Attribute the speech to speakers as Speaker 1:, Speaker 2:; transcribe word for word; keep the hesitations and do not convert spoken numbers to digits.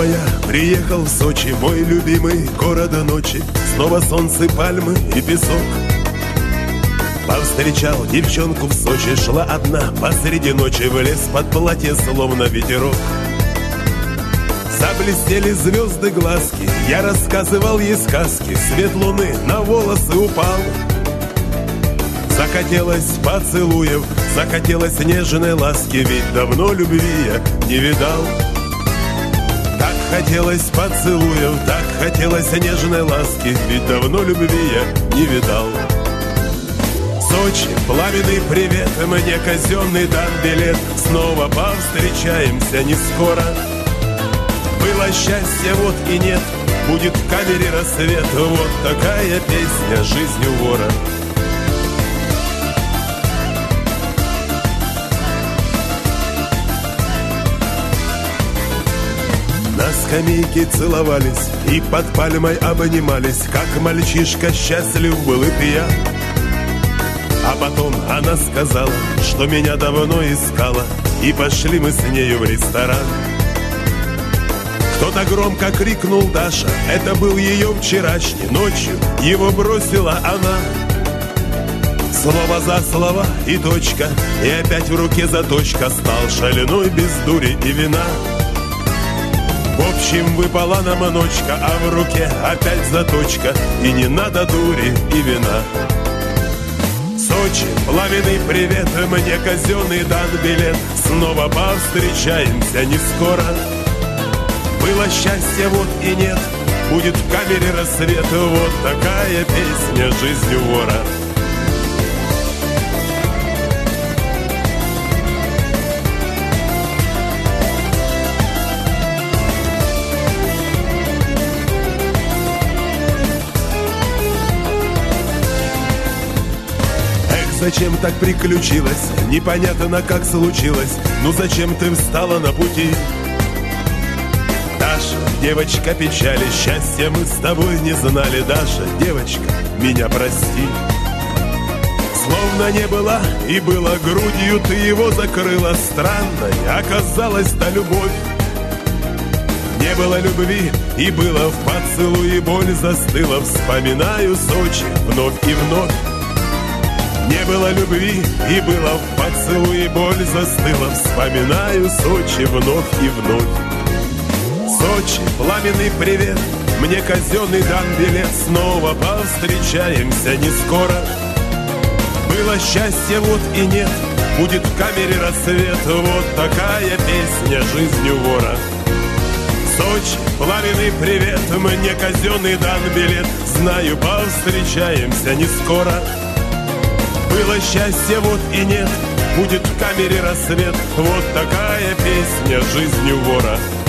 Speaker 1: моя, приехал в Сочи, мой любимый город ночи. Снова солнце, пальмы и песок. Повстречал девчонку в Сочи, шла одна посреди ночи, в лес под платье, словно ветерок. Заблестели звезды глазки, я рассказывал ей сказки, свет луны на волосы упал. Захотелось поцелуев, захотелось нежной ласки, ведь давно любви я не видал. Так хотелось поцелуев, так хотелось нежной ласки, ведь давно любви я не видал. Сочи, пламенный привет, мне казенный дан билет, снова повстречаемся не скоро. Было счастье, вот и нет, будет в камере рассвет, вот такая песня «Жизнь у вора». На скамейке целовались и под пальмой обнимались, как мальчишка счастлив был и пьян. А потом она сказала, что меня давно искала, и пошли мы с нею в ресторан. Кто-то громко крикнул Даша, это был ее вчерашний, ночью его бросила она. Слово за слово и точка, и опять в руке заточка, стал шальной без дури и вина. В общем, выпала нам ночка, а в руке опять заточка, и не надо дури и вина. Сочи, пламенный привет, мне казенный дан билет, снова повстречаемся не скоро. Было счастье, вот и нет, будет в камере рассвет, вот такая песня «Жизнь у вора». Зачем так приключилось? Непонятно, как случилось. Ну зачем ты встала на пути? Даша, девочка печали, счастья мы с тобой не знали. Даша, девочка, меня прости. Словно не было и было, грудью ты его закрыла. Странной оказалась та любовь. Не было любви и было в поцелуе боль застыла. Вспоминаю Сочи вновь и вновь. Не было любви и было в поцелуе боль застыла. Вспоминаю Сочи вновь и вновь. Сочи, пламенный привет, мне казенный дан билет, снова повстречаемся не скоро. Было счастье, вот и нет, будет в камере рассвет, вот такая песня «Жизнь у вора». Сочи, пламенный привет, мне казенный дан билет, знаю, повстречаемся не скоро. Было счастье, вот и нет, будет в камере рассвет, вот такая песня «Жизнь у вора».